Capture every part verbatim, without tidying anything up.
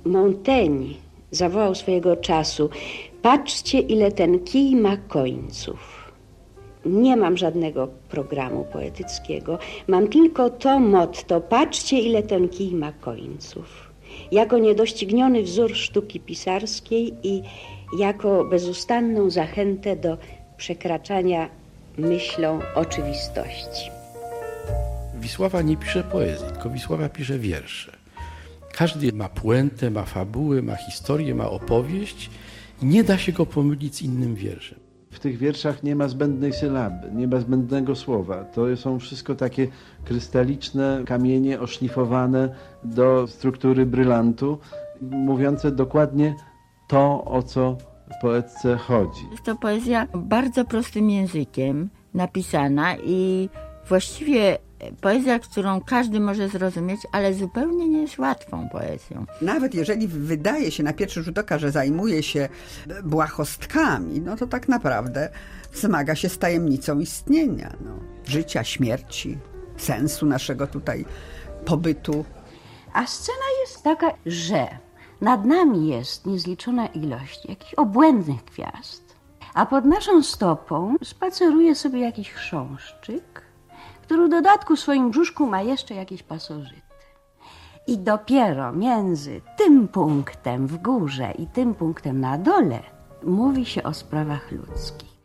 Montaigne zawołał swojego czasu: patrzcie, ile ten kij ma końców. Nie mam żadnego programu poetyckiego, mam tylko to motto: patrzcie, ile ten kij ma końców. Jako niedościgniony wzór sztuki pisarskiej i jako bezustanną zachętę do przekraczania myślą oczywistości. Wisława nie pisze poezji, tylko Wisława pisze wiersze. Każdy ma puentę, ma fabułę, ma historię, ma opowieść i nie da się go pomylić z innym wierszem. W tych wierszach nie ma zbędnej sylaby, nie ma zbędnego słowa. To są wszystko takie krystaliczne kamienie oszlifowane do struktury brylantu, mówiące dokładnie to, o co poetce chodzi. Jest to poezja bardzo prostym językiem napisana i właściwie poezja, którą każdy może zrozumieć, ale zupełnie nie jest łatwą poezją. Nawet jeżeli wydaje się na pierwszy rzut oka, że zajmuje się błahostkami, no to tak naprawdę zmaga się z tajemnicą istnienia, no, życia, śmierci, sensu naszego tutaj pobytu. A scena jest taka, że nad nami jest niezliczona ilość jakichś obłędnych gwiazd, a pod naszą stopą spaceruje sobie jakiś chrząszczyk, który w dodatku w swoim brzuszku ma jeszcze jakieś pasożyty. I dopiero między tym punktem w górze i tym punktem na dole mówi się o sprawach ludzkich.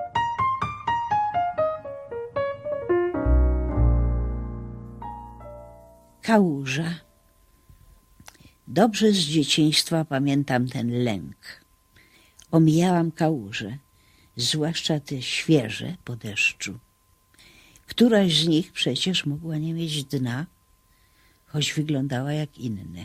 Kałuża. Dobrze z dzieciństwa pamiętam ten lęk. Omijałam kałuże, zwłaszcza te świeże po deszczu. Któraś z nich przecież mogła nie mieć dna, choć wyglądała jak inne.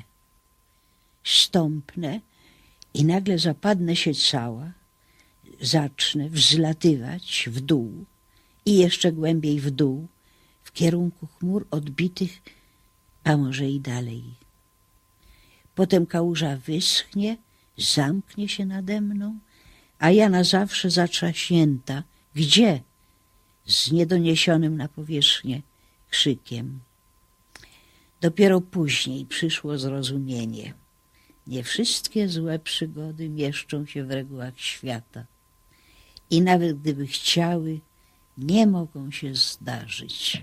Stąpnę i nagle zapadnę się cała, zacznę wzlatywać w dół i jeszcze głębiej w dół, w kierunku chmur odbitych, a może i dalej. Potem kałuża wyschnie, zamknie się nade mną, a ja na zawsze zatrzaśnięta. Gdzie? Z niedoniesionym na powierzchnię krzykiem. Dopiero później przyszło zrozumienie. Nie wszystkie złe przygody mieszczą się w regułach świata. I nawet gdyby chciały, nie mogą się zdarzyć.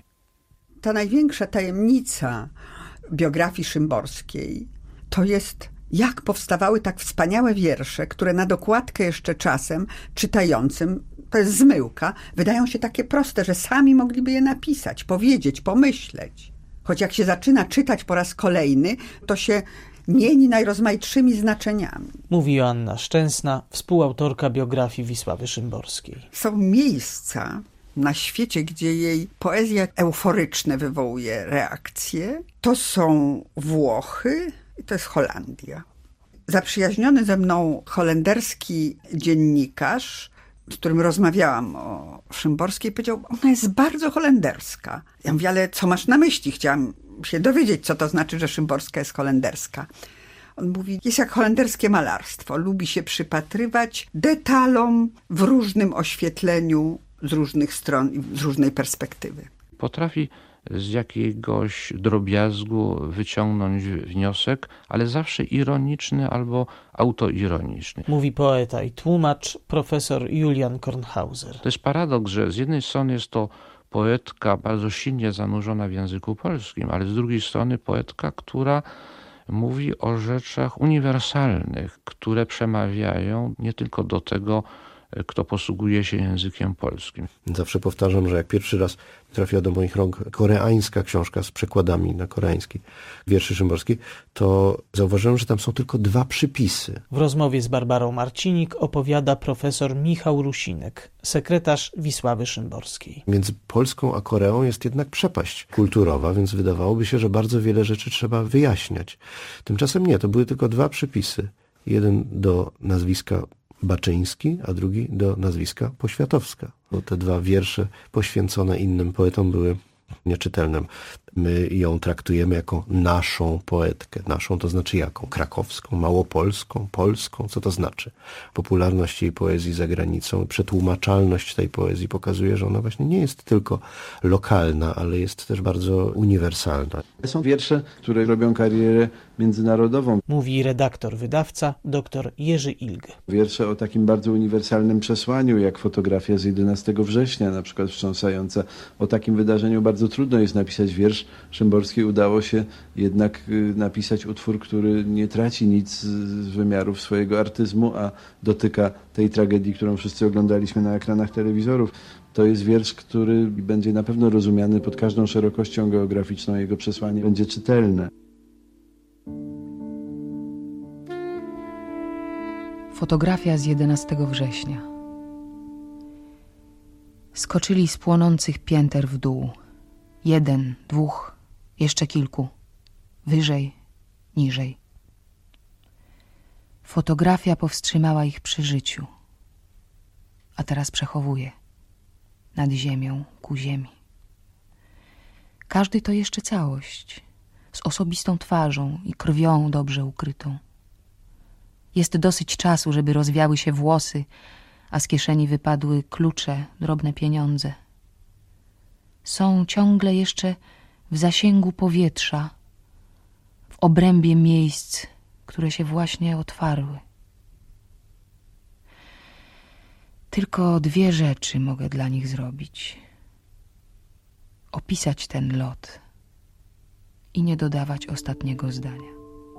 Ta największa tajemnica biografii Szymborskiej to jest, jak powstawały tak wspaniałe wiersze, które na dokładkę jeszcze czasem czytającym, to jest zmyłka, wydają się takie proste, że sami mogliby je napisać, powiedzieć, pomyśleć. Choć jak się zaczyna czytać po raz kolejny, to się mieni najrozmaitszymi znaczeniami. Mówi Joanna Szczęsna, współautorka biografii Wisławy Szymborskiej. Są miejsca na świecie, gdzie jej poezja euforyczne wywołuje reakcje. To są Włochy i to jest Holandia. Zaprzyjaźniony ze mną holenderski dziennikarz, z którym rozmawiałam o Szymborskiej, powiedział: ona jest bardzo holenderska. Ja mówię: ale co masz na myśli? Chciałam się dowiedzieć, co to znaczy, że Szymborska jest holenderska. On mówi: jest jak holenderskie malarstwo. Lubi się przypatrywać detalom w różnym oświetleniu, z różnych stron i z różnej perspektywy. Potrafi z jakiegoś drobiazgu wyciągnąć wniosek, ale zawsze ironiczny albo autoironiczny. Mówi poeta i tłumacz profesor Julian Kornhauser. To jest paradoks, że z jednej strony jest to poetka bardzo silnie zanurzona w języku polskim, ale z drugiej strony poetka, która mówi o rzeczach uniwersalnych, które przemawiają nie tylko do tego, kto posługuje się językiem polskim. Zawsze powtarzam, że jak pierwszy raz trafiła do moich rąk koreańska książka z przekładami na koreański wierszy Szymborskiej, to zauważyłem, że tam są tylko dwa przypisy. W rozmowie z Barbarą Marcinik opowiada profesor Michał Rusinek, sekretarz Wisławy Szymborskiej. Między Polską a Koreą jest jednak przepaść kulturowa, więc wydawałoby się, że bardzo wiele rzeczy trzeba wyjaśniać. Tymczasem nie, to były tylko dwa przypisy. Jeden do nazwiska Baczyński, a drugi do nazwiska Poświatowska. Bo te dwa wiersze poświęcone innym poetom były nieczytelne. My ją traktujemy jako naszą poetkę. Naszą to znaczy jaką? Krakowską, małopolską, polską? Co to znaczy? Popularność jej poezji za granicą, przetłumaczalność tej poezji pokazuje, że ona właśnie nie jest tylko lokalna, ale jest też bardzo uniwersalna. Są wiersze, które robią karierę międzynarodową. Mówi redaktor, wydawca, dr Jerzy Ilg. Wiersze o takim bardzo uniwersalnym przesłaniu, jak fotografia z jedenastego września, na przykład wstrząsająca. O takim wydarzeniu bardzo trudno jest napisać wiersz. Szymborskiej udało się jednak napisać utwór, który nie traci nic z wymiarów swojego artyzmu, a dotyka tej tragedii, którą wszyscy oglądaliśmy na ekranach telewizorów. To jest wiersz, który będzie na pewno rozumiany pod każdą szerokością geograficzną. Jego przesłanie będzie czytelne. Fotografia z jedenastego września. Skoczyli z płonących pięter w dół. Jeden, dwóch, jeszcze kilku. Wyżej, niżej. Fotografia powstrzymała ich przy życiu, a teraz przechowuje nad ziemią ku ziemi. Każdy to jeszcze całość, z osobistą twarzą i krwią dobrze ukrytą. Jest dosyć czasu, żeby rozwiały się włosy, a z kieszeni wypadły klucze, drobne pieniądze. Są ciągle jeszcze w zasięgu powietrza, w obrębie miejsc, które się właśnie otwarły. Tylko dwie rzeczy mogę dla nich zrobić. Opisać ten lot i nie dodawać ostatniego zdania.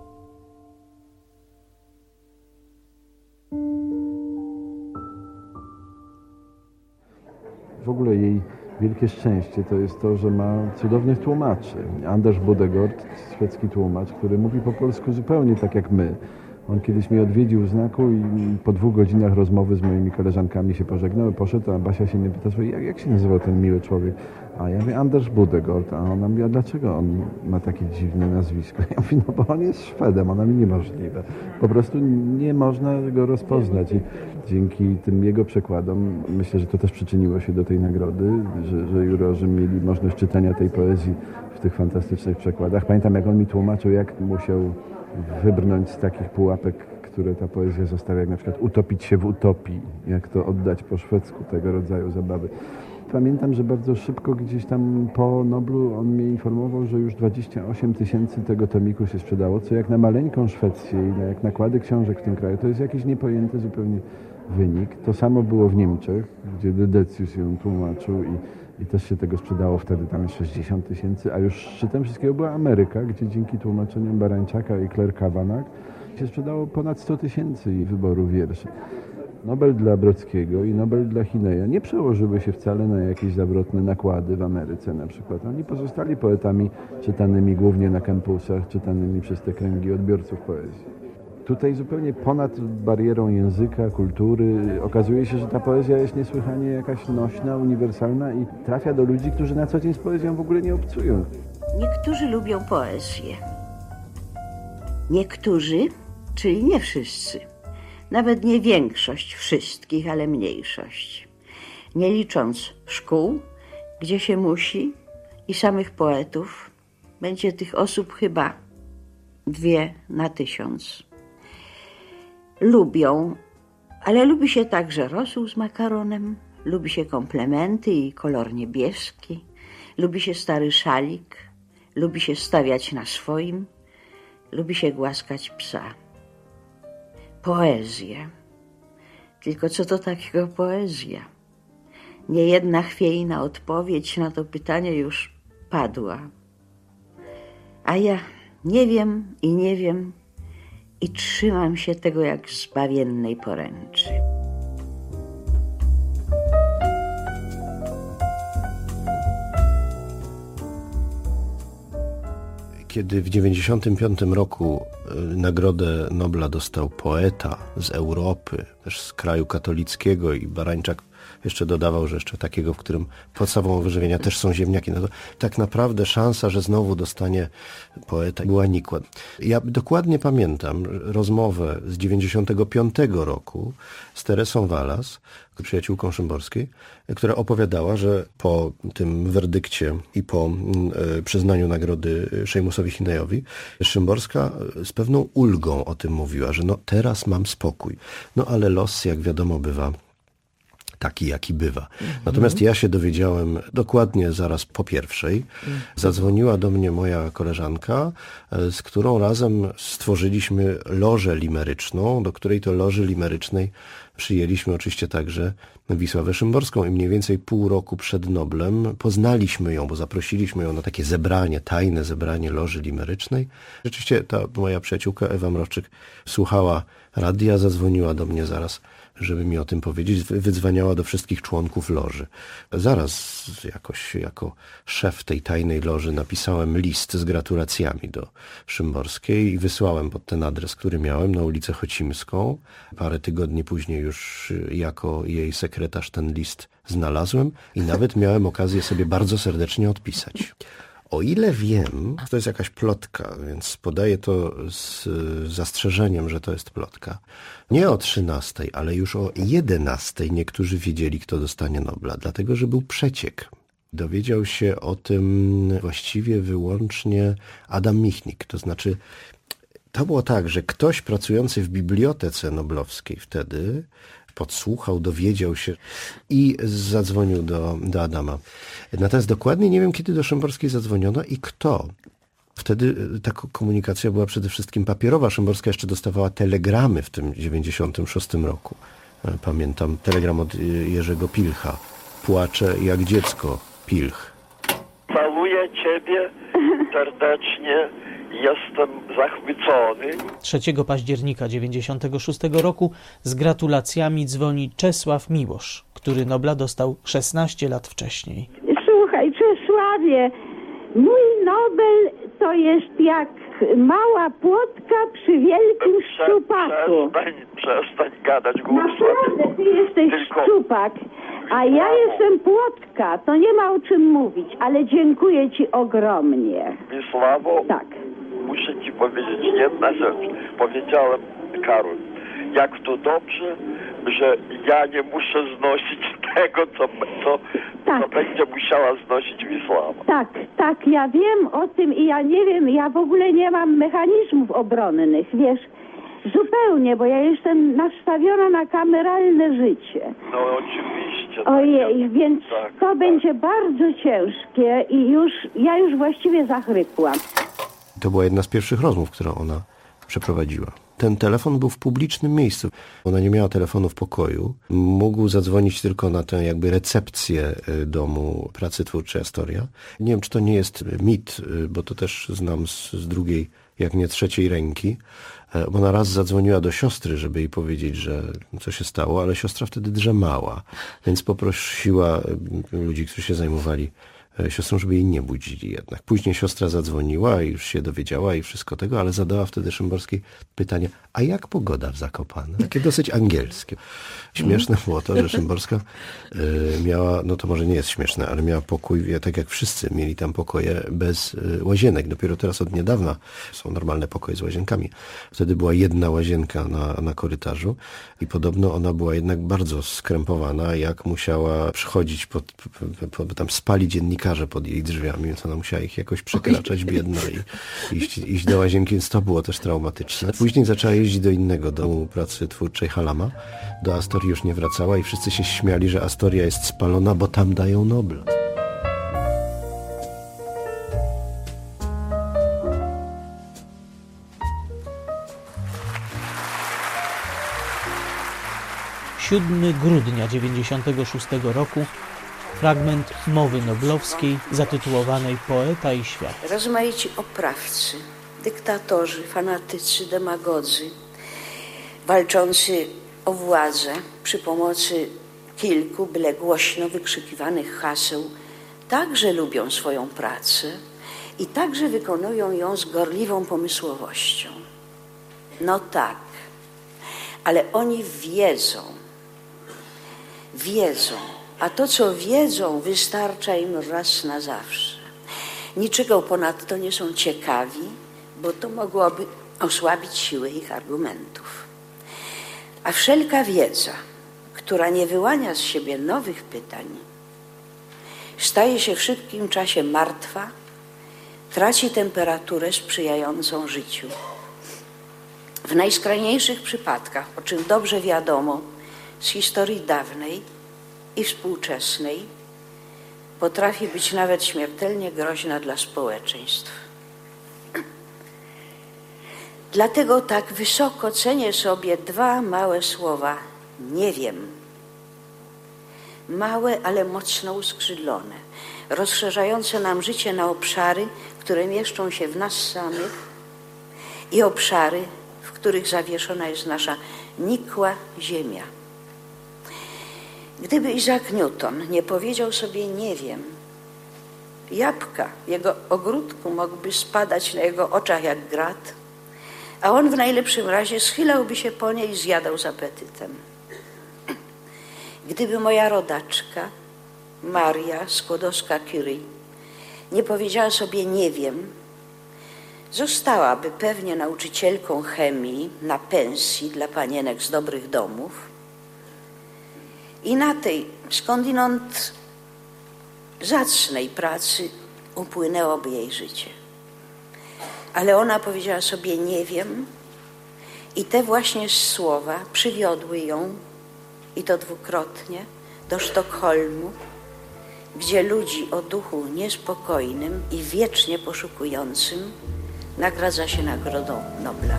W ogóle jej wielkie szczęście to jest to, że ma cudownych tłumaczy. Anders Budegård, szwedzki tłumacz, który mówi po polsku zupełnie tak jak my. On kiedyś mnie odwiedził w Znaku i po dwóch godzinach rozmowy z moimi koleżankami się pożegnał, poszedł, a Basia się mnie pyta, jak, jak się nazywał ten miły człowiek? A ja mówię, Anders Budegård. A ona mówi, a dlaczego on ma takie dziwne nazwisko? Ja mówię, no bo on jest Szwedem, ona mi niemożliwe. Po prostu nie można go rozpoznać. I dzięki tym jego przekładom, myślę, że to też przyczyniło się do tej nagrody, że, że jurorzy mieli możliwość czytania tej poezji w tych fantastycznych przekładach. Pamiętam, jak on mi tłumaczył, jak musiał wybrnąć z takich pułapek, które ta poezja zostawia, jak na przykład utopić się w utopii, jak to oddać po szwedzku, tego rodzaju zabawy. Pamiętam, że bardzo szybko gdzieś tam po Noblu on mnie informował, że już dwadzieścia osiem tysięcy tego tomiku się sprzedało, co jak na maleńką Szwecję i jak nakłady książek w tym kraju, to jest jakiś niepojęty zupełnie wynik. To samo było w Niemczech, gdzie Dedecius ją tłumaczył i I też się tego sprzedało wtedy tam sześćdziesiąt tysięcy, a już szczytem wszystkiego była Ameryka, gdzie dzięki tłumaczeniom Barańczaka i Claire Kavanagh się sprzedało ponad sto tysięcy i wyborów wierszy. Nobel dla Brodzkiego i Nobel dla Hineya nie przełożyły się wcale na jakieś zawrotne nakłady w Ameryce na przykład. Oni pozostali poetami czytanymi głównie na kampusach, czytanymi przez te kręgi odbiorców poezji. Tutaj zupełnie ponad barierą języka, kultury okazuje się, że ta poezja jest niesłychanie jakaś nośna, uniwersalna i trafia do ludzi, którzy na co dzień z poezją w ogóle nie obcują. Niektórzy lubią poezję. Niektórzy, czyli nie wszyscy. Nawet nie większość wszystkich, ale mniejszość. Nie licząc szkół, gdzie się musi, i samych poetów, będzie tych osób chyba dwie na tysiąc. Lubią, ale lubi się także rosół z makaronem, lubi się komplementy i kolor niebieski, lubi się stary szalik, lubi się stawiać na swoim, lubi się głaskać psa. Poezję. Tylko co to takiego poezja? Niejedna chwiejna odpowiedź na to pytanie już padła. A ja nie wiem i nie wiem i trzymam się tego jak zbawiennej poręczy. Kiedy w dziewięćdziesiątym piątym roku Nagrodę Nobla dostał poeta z Europy, też z kraju katolickiego i Barańczak jeszcze dodawał, że jeszcze takiego, w którym podstawą wyżywienia też są ziemniaki, no to tak naprawdę szansa, że znowu dostanie poeta, była nikła. Ja dokładnie pamiętam rozmowę z dziewięćdziesiątego piątego roku z Teresą Walas, przyjaciółką Szymborskiej, która opowiadała, że po tym werdykcie i po y, przyznaniu nagrody Szejmusowi Hinejowi, Szymborska z pewną ulgą o tym mówiła, że no teraz mam spokój. No ale los, jak wiadomo, bywa taki, jaki bywa. Natomiast ja się dowiedziałem dokładnie zaraz po pierwszej. Zadzwoniła do mnie moja koleżanka, z którą razem stworzyliśmy lożę limeryczną, do której to loży limerycznej przyjęliśmy oczywiście także Wisławę Szymborską i mniej więcej pół roku przed Noblem poznaliśmy ją, bo zaprosiliśmy ją na takie zebranie, tajne zebranie loży limerycznej. Rzeczywiście ta moja przyjaciółka Ewa Mrowczyk słuchała radia, zadzwoniła do mnie zaraz, żeby mi o tym powiedzieć, wydzwaniała do wszystkich członków loży. Zaraz jakoś jako szef tej tajnej loży napisałem list z gratulacjami do Szymborskiej i wysłałem pod ten adres, który miałem, na ulicę Chocimską. Parę tygodni później już jako jej sekretarz ten list znalazłem i nawet miałem okazję sobie bardzo serdecznie odpisać. O ile wiem, to jest jakaś plotka, więc podaję to z zastrzeżeniem, że to jest plotka. Nie o trzynastej, ale już o jedenastej niektórzy wiedzieli, kto dostanie Nobla, dlatego że był przeciek. Dowiedział się o tym właściwie wyłącznie Adam Michnik. To znaczy, to było tak, że ktoś pracujący w bibliotece noblowskiej wtedy podsłuchał, dowiedział się i zadzwonił do, do Adama. Natomiast dokładnie nie wiem, kiedy do Szymborskiej zadzwoniono i kto. Wtedy ta komunikacja była przede wszystkim papierowa. Szymborska jeszcze dostawała telegramy w tym dziewięćdziesiątym szóstym roku. Pamiętam telegram od Jerzego Pilcha. Płacze jak dziecko, Pilch. Całuję ciebie serdecznie. Jestem zachwycony. trzeciego października dziewięćdziesiątego szóstego roku z gratulacjami dzwoni Czesław Miłosz, który Nobla dostał szesnaście lat wcześniej. Słuchaj, Czesławie, mój Nobel to jest jak mała płotka przy wielkim Prze- szczupaku. Przestań, przestań gadać głupstwa. Naprawdę, ty jesteś Tylko... szczupak, a ja jestem płotka, to nie ma o czym mówić, ale dziękuję ci ogromnie. Wisławo, tak. Muszę ci powiedzieć jedna rzecz. Powiedziałem, Karol, jak to dobrze, że ja nie muszę znosić tego, co, co, tak. co będzie musiała znosić Wisława. Tak, tak, ja wiem o tym i ja nie wiem, ja w ogóle nie mam mechanizmów obronnych, wiesz, zupełnie, bo ja jestem nastawiona na kameralne życie. No oczywiście. Ojej, tak, więc tak, to tak. będzie bardzo ciężkie i już, ja już właściwie zachrypłam. To była jedna z pierwszych rozmów, którą ona przeprowadziła. Ten telefon był w publicznym miejscu. Ona nie miała telefonu w pokoju. Mógł zadzwonić tylko na tę jakby recepcję domu pracy twórczej Astoria. Nie wiem, czy to nie jest mit, bo to też znam z, z drugiej, jak nie trzeciej ręki. Bo ona raz zadzwoniła do siostry, żeby jej powiedzieć, że co się stało, ale siostra wtedy drzemała. Więc poprosiła ludzi, którzy się zajmowali siostrą, żeby jej nie budzili jednak. Później siostra zadzwoniła i już się dowiedziała i wszystko tego, ale zadała wtedy Szymborskiej pytanie, a jak pogoda w Zakopanem? Takie dosyć angielskie. Śmieszne było to, że Szymborska y, miała, no to może nie jest śmieszne, ale miała pokój, tak jak wszyscy mieli tam pokoje bez y, łazienek. Dopiero teraz od niedawna są normalne pokoje z łazienkami. Wtedy była jedna łazienka na, na korytarzu i podobno ona była jednak bardzo skrępowana, jak musiała przychodzić pod, po, po, tam spali dziennikarze pod jej drzwiami, więc ona musiała ich jakoś przekraczać biedna i iść, iść do łazienki, więc to było też traumatyczne. Później zaczęła jeździć do innego domu pracy twórczej Halama. Do Astorii już nie wracała i wszyscy się śmiali, że Astoria jest spalona, bo tam dają Nobla. siódmego grudnia dziewięćdziesiątego szóstego roku fragment mowy noblowskiej zatytułowanej Poeta i świat. Rozmaici oprawcy, dyktatorzy, fanatycy, demagodzy, walczący o władzę przy pomocy kilku byle głośno wykrzykiwanych haseł, także lubią swoją pracę i także wykonują ją z gorliwą pomysłowością. No tak, ale oni wiedzą, wiedzą, a to, co wiedzą, wystarcza im raz na zawsze. Niczego ponadto nie są ciekawi, bo to mogłoby osłabić siłę ich argumentów. A wszelka wiedza, która nie wyłania z siebie nowych pytań, staje się w szybkim czasie martwa, traci temperaturę sprzyjającą życiu. W najskrajniejszych przypadkach, o czym dobrze wiadomo z historii dawnej i współczesnej, potrafi być nawet śmiertelnie groźna dla społeczeństw. Dlatego tak wysoko cenię sobie dwa małe słowa nie wiem. Małe, ale mocno uskrzydlone, rozszerzające nam życie na obszary, które mieszczą się w nas samych i obszary, w których zawieszona jest nasza nikła ziemia. Gdyby Isaac Newton nie powiedział sobie nie wiem, jabłka w jego ogródku mogłyby spadać na jego oczach jak grat, a on w najlepszym razie schylałby się po nie i zjadał z apetytem. Gdyby moja rodaczka, Maria Skłodowska-Curie, nie powiedziała sobie nie wiem, zostałaby pewnie nauczycielką chemii na pensji dla panienek z dobrych domów i na tej skądinąd zacnej pracy upłynęłoby jej życie. Ale ona powiedziała sobie nie wiem i te właśnie słowa przywiodły ją, i to dwukrotnie, do Sztokholmu, gdzie ludzi o duchu niespokojnym i wiecznie poszukującym nagradza się Nagrodą Nobla.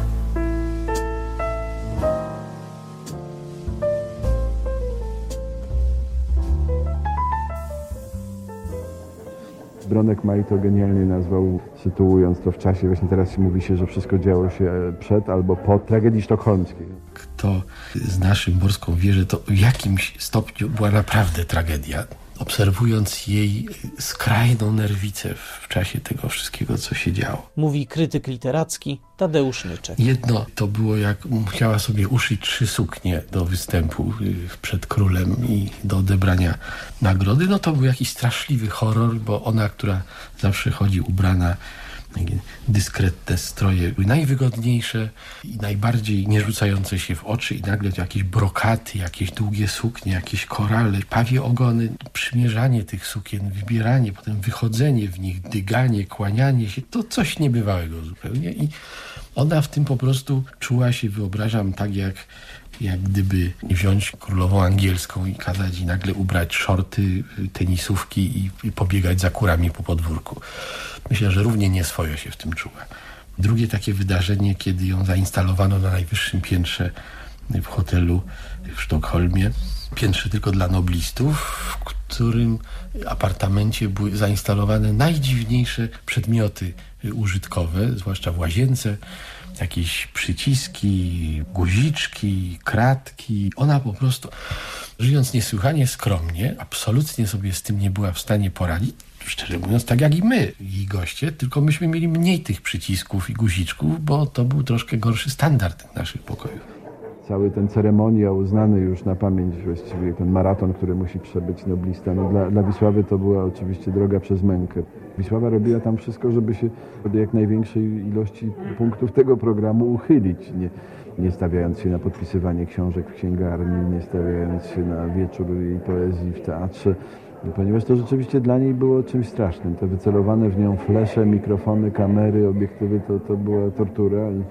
Bronek Maj to genialnie nazwał, sytuując to w czasie. Właśnie teraz mówi się, że wszystko działo się przed albo po tragedii sztokholmskiej. Kto zna Szymborską wie, że to w jakimś stopniu była naprawdę tragedia. Obserwując jej skrajną nerwicę w czasie tego wszystkiego, co się działo. Mówi krytyk literacki Tadeusz Nyczek. Jedno to było, jak musiała sobie uszyć trzy suknie do występu przed królem i do odebrania nagrody. No to był jakiś straszliwy horror, bo ona, która zawsze chodzi ubrana dyskretne stroje, były najwygodniejsze i najbardziej nie rzucające się w oczy i nagle to jakieś brokaty, jakieś długie suknie, jakieś korale, pawie ogony, przymierzanie tych sukien, wybieranie, potem wychodzenie w nich, dyganie, kłanianie się, to coś niebywałego zupełnie i ona w tym po prostu czuła się, wyobrażam, tak jak jak gdyby wziąć królową angielską i kazać jej nagle ubrać szorty, tenisówki i, i pobiegać za kurami po podwórku. Myślę, że równie nieswojo się w tym czuła. Drugie takie wydarzenie, kiedy ją zainstalowano na najwyższym piętrze w hotelu w Sztokholmie. Piętrze tylko dla noblistów, w którym apartamencie były zainstalowane najdziwniejsze przedmioty użytkowe, zwłaszcza w łazience. Jakieś przyciski, guziczki, kratki. Ona po prostu, żyjąc niesłychanie skromnie, absolutnie sobie z tym nie była w stanie poradzić. Szczerze mówiąc, tak jak i my, jej goście, tylko myśmy mieli mniej tych przycisków i guziczków, bo to był troszkę gorszy standard naszych pokojów. Cały ten ceremoniał znany już na pamięć właściwie, ten maraton, który musi przebyć noblista. No dla, dla Wisławy to była oczywiście droga przez mękę. Wisława robiła tam wszystko, żeby się do jak największej ilości punktów tego programu uchylić, nie, nie stawiając się na podpisywanie książek w księgarni, nie stawiając się na wieczór jej poezji w teatrze, ponieważ to rzeczywiście dla niej było czymś strasznym. Te wycelowane w nią flesze, mikrofony, kamery, obiektywy, to, to była tortura. I,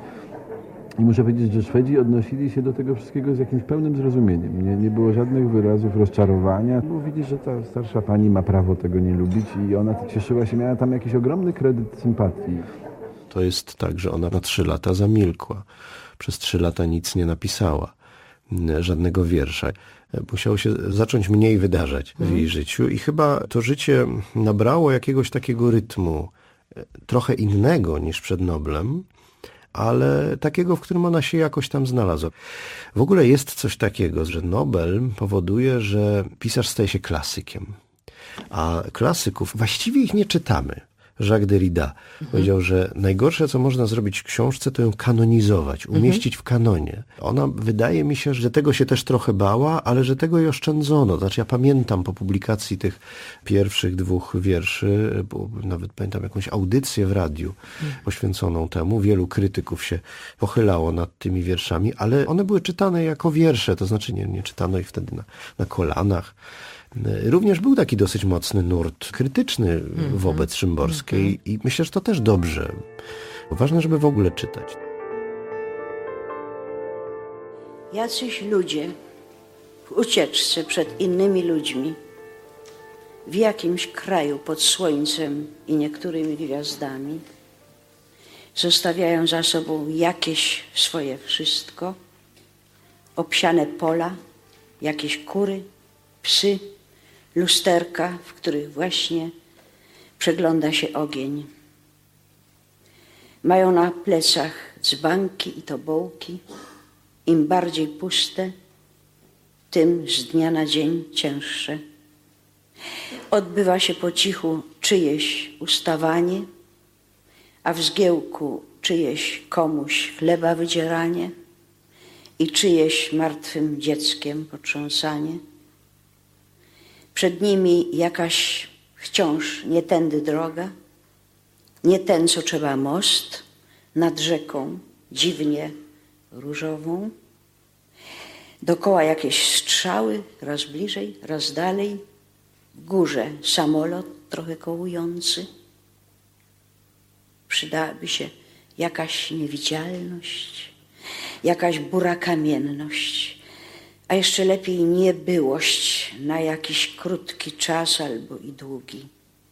I muszę powiedzieć, że Szwedzi odnosili się do tego wszystkiego z jakimś pełnym zrozumieniem. Nie, nie było żadnych wyrazów rozczarowania. Było widzieć, że ta starsza pani ma prawo tego nie lubić i ona cieszyła się, miała tam jakiś ogromny kredyt sympatii. To jest tak, że ona na trzy lata zamilkła. Przez trzy lata nic nie napisała. Żadnego wiersza. Musiało się zacząć mniej wydarzać w jej życiu i chyba to życie nabrało jakiegoś takiego rytmu, trochę innego niż przed Noblem, ale takiego, w którym ona się jakoś tam znalazła. W ogóle jest coś takiego, że Nobel powoduje, że pisarz staje się klasykiem. A klasyków właściwie ich nie czytamy. Jacques Derrida. Mhm. Powiedział, że najgorsze, co można zrobić w książce, to ją kanonizować, umieścić mhm. w kanonie. Ona, wydaje mi się, że tego się też trochę bała, ale że tego jej oszczędzono. Znaczy ja pamiętam po publikacji tych pierwszych dwóch wierszy, bo nawet pamiętam jakąś audycję w radiu mhm. poświęconą temu. Wielu krytyków się pochylało nad tymi wierszami, ale one były czytane jako wiersze, to znaczy nie, nie czytano ich wtedy na, na kolanach. Również był taki dosyć mocny nurt krytyczny mm-hmm. wobec Szymborskiej mm-hmm. i myślę, że to też dobrze. Ważne, żeby w ogóle czytać. Jacyś ludzie w ucieczce przed innymi ludźmi w jakimś kraju pod słońcem i niektórymi gwiazdami zostawiają za sobą jakieś swoje wszystko, obsiane pola, jakieś kury, psy, lusterka, w których właśnie przegląda się ogień. Mają na plecach dzbanki i tobołki. Im bardziej puste, tym z dnia na dzień cięższe. Odbywa się po cichu czyjeś ustawanie, a w zgiełku czyjeś komuś chleba wydzieranie i czyjeś martwym dzieckiem potrząsanie. Przed nimi jakaś wciąż nie tędy droga, nie ten, co trzeba most nad rzeką, dziwnie różową. Dokoła jakieś strzały, raz bliżej, raz dalej. W górze samolot trochę kołujący. Przydałaby się jakaś niewidzialność, jakaś bura kamienność, a jeszcze lepiej niebyłość na jakiś krótki czas albo i długi.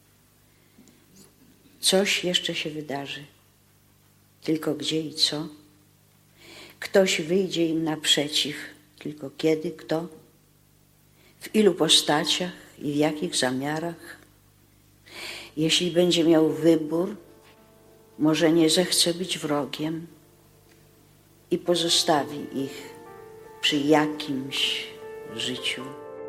Coś jeszcze się wydarzy. Tylko gdzie i co? Ktoś wyjdzie im naprzeciw. Tylko kiedy, kto? W ilu postaciach i w jakich zamiarach? Jeśli będzie miał wybór, może nie zechce być wrogiem i pozostawi ich przy jakimś życiu.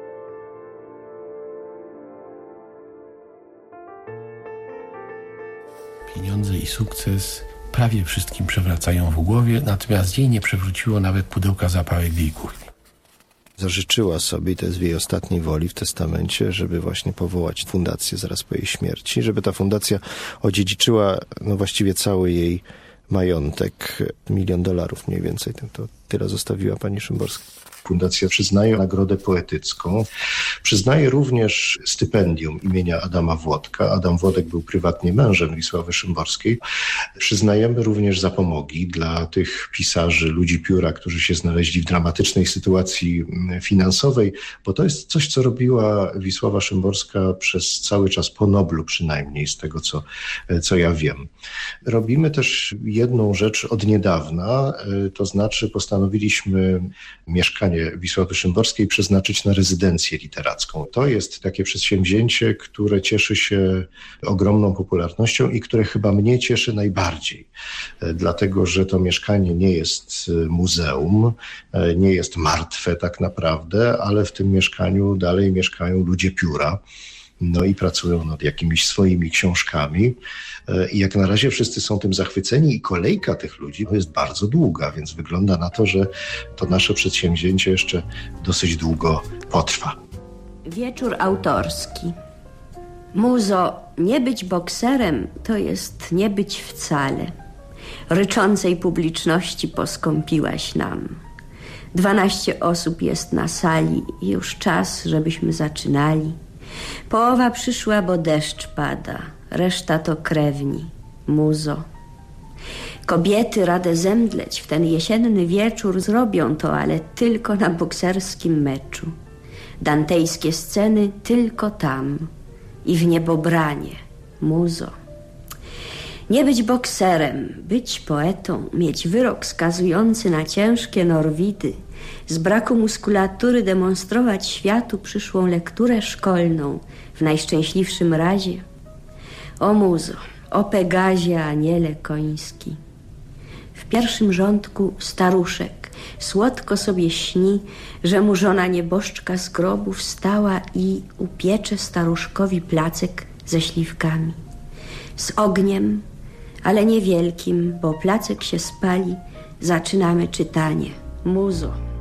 Pieniądze i sukces prawie wszystkim przewracają w głowie, natomiast jej nie przewróciło nawet pudełka zapałek w jej kuchni. Zażyczyła sobie, i to jest w jej ostatniej woli w testamencie, żeby właśnie powołać fundację zaraz po jej śmierci, żeby ta fundacja odziedziczyła no właściwie cały jej majątek, milion dolarów mniej więcej, to tyle zostawiła pani Szymborska. Fundacja przyznaje nagrodę poetycką. Przyznaje również stypendium imienia Adama Włodka. Adam Włodek był prywatnie mężem Wisławy Szymborskiej. Przyznajemy również zapomogi dla tych pisarzy, ludzi pióra, którzy się znaleźli w dramatycznej sytuacji finansowej, bo to jest coś, co robiła Wisława Szymborska przez cały czas po Noblu przynajmniej, z tego, co, co ja wiem. Robimy też jedną rzecz od niedawna, to znaczy postanowiliśmy mieszkanie Wisławy Szymborskiej przeznaczyć na rezydencję literacką. To jest takie przedsięwzięcie, które cieszy się ogromną popularnością i które chyba mnie cieszy najbardziej, dlatego że to mieszkanie nie jest muzeum, nie jest martwe tak naprawdę, ale w tym mieszkaniu dalej mieszkają ludzie pióra. No i pracują nad jakimiś swoimi książkami i jak na razie wszyscy są tym zachwyceni i kolejka tych ludzi jest bardzo długa, więc wygląda na to, że to nasze przedsięwzięcie jeszcze dosyć długo potrwa. Wieczór autorski. Muzo, nie być bokserem to jest nie być wcale. Ryczącej publiczności poskąpiłaś nam. Dwanaście osób jest na sali i już czas, żebyśmy zaczynali. Połowa przyszła, bo deszcz pada, reszta to krewni, muzo. Kobiety radę zemdleć w ten jesienny wieczór zrobią to, ale tylko na bokserskim meczu. Dantejskie sceny tylko tam i w niebobranie, muzo. Nie być bokserem, być poetą, mieć wyrok skazujący na ciężkie norwidy, z braku muskulatury demonstrować światu przyszłą lekturę szkolną w najszczęśliwszym razie. O muzo, o Pegazie, aniele koński. W pierwszym rządku staruszek słodko sobie śni, że mu żona nieboszczka z grobu wstała i upiecze staruszkowi placek ze śliwkami. z ogniem, ale niewielkim, bo placek się spali, zaczynamy czytanie. Muzo.